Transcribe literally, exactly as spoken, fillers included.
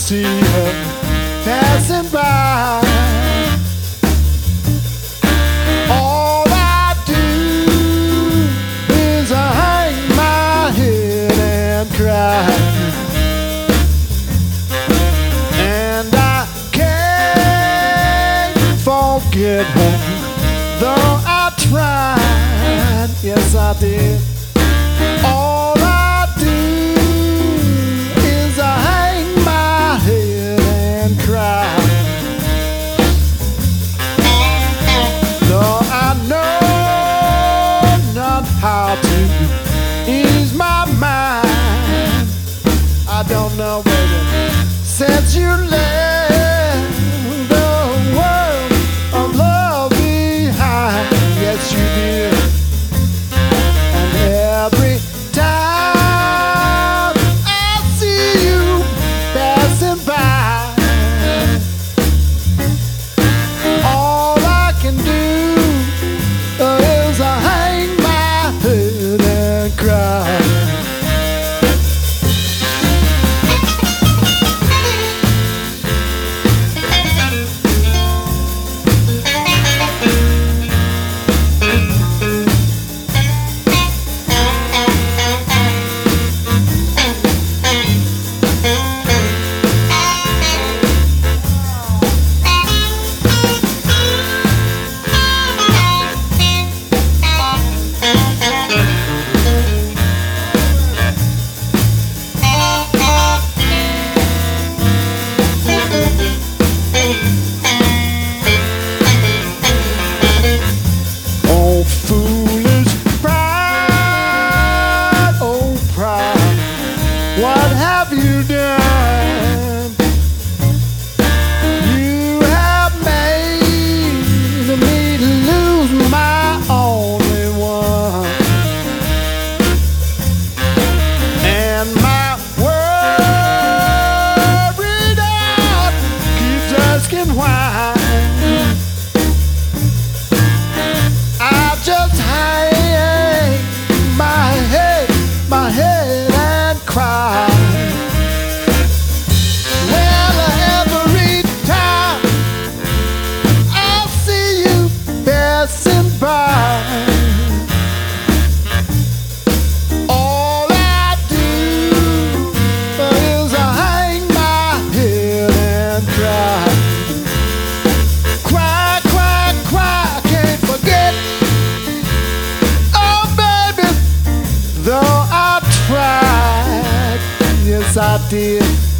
see her passing by. All I do is I hang my head and cry, and I can't forget her, though I tried. Yes, I did. All I do is I hang my head and cry. Though I know not how to ease my mind, I don't know, baby, since you left the world of love behind. Yes, you did. And every time I see you passing by, all I can do is I hang my head and cry. Oh, foolish pride, oh pride, what have you done? You have made me lose my only one, and my worried heart keeps asking why. I just hang my head, my head and cry. Well, every time I see you passing by, all I do is I hang my head and cry. Cry, cry, cry, can't forget. Oh, baby, though I tried, yes, I did.